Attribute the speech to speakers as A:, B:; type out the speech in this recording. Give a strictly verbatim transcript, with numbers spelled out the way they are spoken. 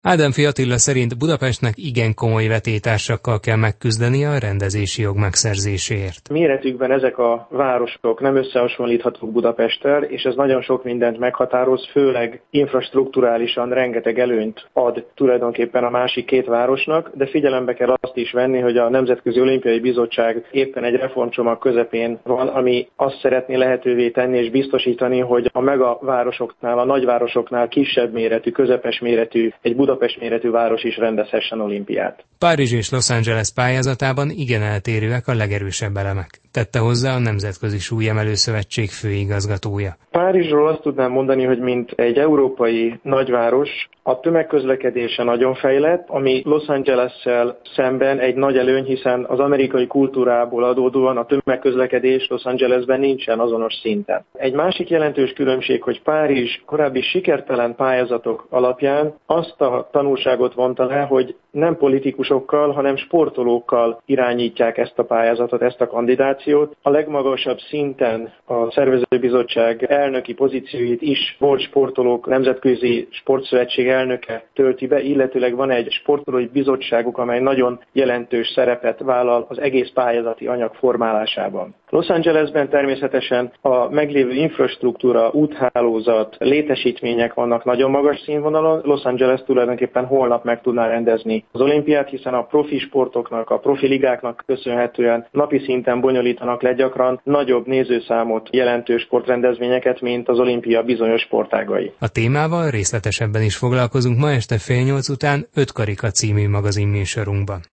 A: Ádámfi Attila szerint Budapestnek igen komoly vetétársakkal kell megküzdenie a rendezési jog megszerzéséért.
B: Méretükben ezek a városok nem összehasonlíthatók Budapesttel, és ez nagyon sok mindent meghatároz, főleg infrastrukturálisan rengeteg előnyt ad tulajdonképpen a másik két városnak, de figyelembe kell azt is venni, hogy a Nemzetközi Olimpiai Bizottság éppen egy reformcsomag közepén van, ami azt szeretné lehetővé tenni és biztosítani, hogy a megavárosoknál, a nagyvárosoknál kisebb méretű, közepes méretű, egy Budapest méretű város is rendezhessen olimpiát.
A: Párizs és Los Angeles pályázatában igen eltérőek a legerősebb elemek, tette hozzá a Nemzetközi Súlyemelő Szövetség főigazgatója.
B: Párizsról azt tudnám mondani, hogy mint egy európai nagyváros, a tömegközlekedése nagyon fejlett, ami Los Angeles-szel szemben egy nagy előny, hiszen az amerikai kultúrából adódóan a tömegközlekedés Los Angelesben nincsen azonos szinten. Egy másik jelentős különbség, hogy Párizs korábbi sikertelen pályázatok alapján azt a tanulságot vonta le, hogy nem politikusokkal, hanem sportolókkal irányítják ezt a pályázatot, ezt a kandidációt. A legmagasabb szinten a szervezőbizottság elnöki pozícióit is volt sportolók, nemzetközi sportszövetség elnöke tölti be, illetőleg van egy sportolói bizottságuk, amely nagyon jelentős szerepet vállal az egész pályázati anyag formálásában. Los Angelesben természetesen a meglévő infrastruktúra, úthálózat, létesítmények vannak nagyon magas színvonalon. Los Angeles tulajdonképpen holnap meg tudná rendezni az olimpiát, hiszen a profi sportoknak, a profi ligáknak köszönhetően napi szinten bonyolítanak le gyakran nagyobb nézőszámot jelentő sportrendezvényeket, mint az olimpia bizonyos sportágai.
A: A témával részletesebben is foglalkozunk ma este fél nyolc után Öt Karika című magazinműsorunkban.